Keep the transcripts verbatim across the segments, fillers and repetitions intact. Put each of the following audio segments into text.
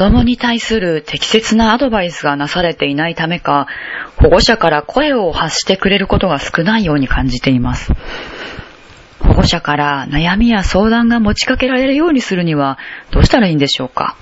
供に対する適切なアドバイスがなされていないためか、保護者から声を発してくれることが少ないように感じています。保護者から悩みや相談が持ちかけられるようにするにはどうしたらいいんでしょうか。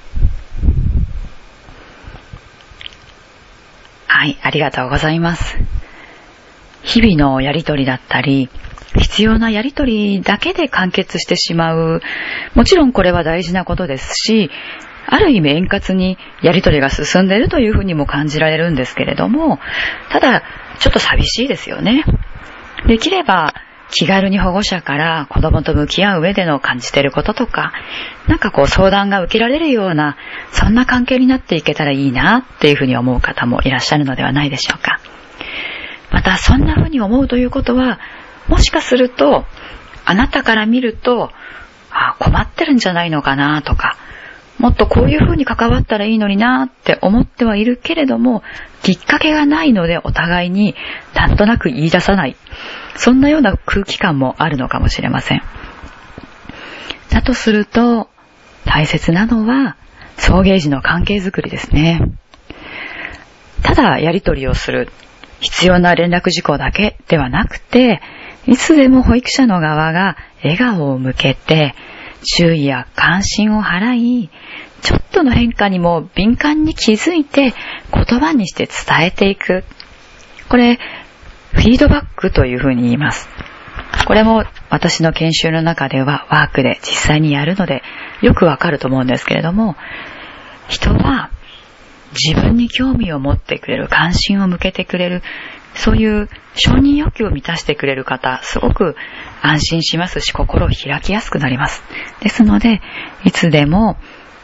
はい、ありがとうございます。日々のやりとりだったり、必要なやりとりだけで完結してしまう。もちろんこれは大事なことですし、ある意味円滑にやりとりが進んでいるというふうにも感じられるんですけれども、ただちょっと寂しいですよね。できれば気軽に保護者から子供と向き合う上での感じていることとか、なんかこう相談が受けられるような、そんな関係になっていけたらいいなっていうふうに思う方もいらっしゃるのではないでしょうか。またそんなふうに思うということは、もしかするとあなたから見ると、あ、困ってるんじゃないのかなとか、もっとこういうふうに関わったらいいのになって思ってはいるけれども、きっかけがないのでお互いになんとなく言い出さない、そんなような空気感もあるのかもしれません。だとすると大切なのは送迎時の関係づくりですね。ただやり取りをする、必要な連絡事項だけではなくて、いつでも保育者の側が笑顔を向けて注意や関心を払い、ちょっとの変化にも敏感に気づいて言葉にして伝えていく。これフィードバックというふうに言います。これも私の研修の中ではワークで実際にやるのでよくわかると思うんですけれども、人は自分に興味を持ってくれる、関心を向けてくれる、そういう承認欲求を満たしてくれる方、すごく安心しますし、心を開きやすくなります。ですので、いつでも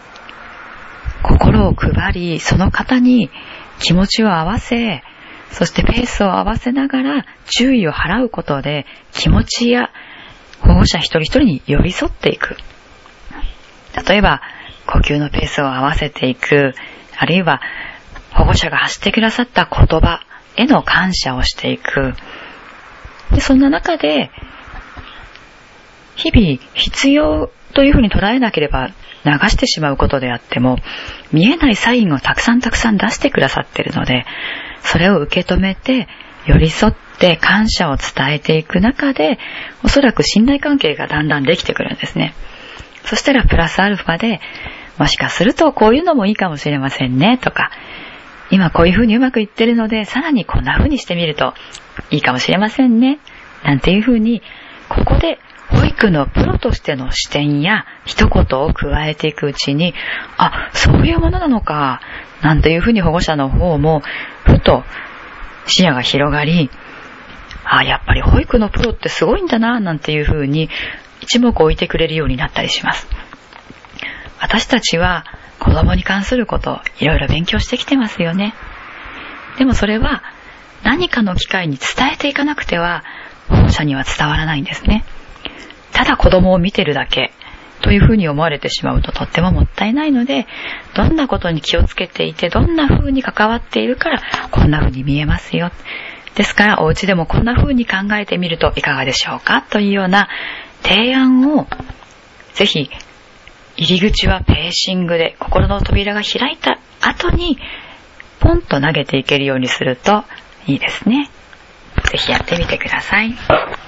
心を配り、その方に気持ちを合わせ、そしてペースを合わせながら注意を払うことで、気持ちや保護者一人一人に寄り添っていく。例えば、呼吸のペースを合わせていく、あるいは保護者が発してくださった言葉への感謝をしていく。で、そんな中で日々必要というふうに捉えなければ流してしまうことであっても、見えないサインをたくさんたくさん出してくださっているので、それを受け止めて寄り添って感謝を伝えていく中で、おそらく信頼関係がだんだんできてくるんですね。そしたらプラスアルファで、もしかするとこういうのもいいかもしれませんねとか、今こういうふうにうまくいってるのでさらにこんなふうにしてみるといいかもしれませんねなんていうふうに、ここで保育のプロとしての視点や一言を加えていくうちに、あ、そういうものなのかなんていうふうに保護者の方もふと視野が広がり、あ、やっぱり保育のプロってすごいんだななんていうふうに一目置いてくれるようになったりします。私たちは子供に関することをいろいろ勉強してきてますよね。でもそれは何かの機会に伝えていかなくては保護者には伝わらないんですね。ただ子供を見てるだけというふうに思われてしまうととってももったいないので、どんなことに気をつけていて、どんなふうに関わっているからこんなふうに見えますよ。ですからお家でもこんなふうに考えてみるといかがでしょうかというような提案を、ぜひ入り口はペーシングで心の扉が開いた後にポンと投げていけるようにするといいですね。ぜひやってみてください。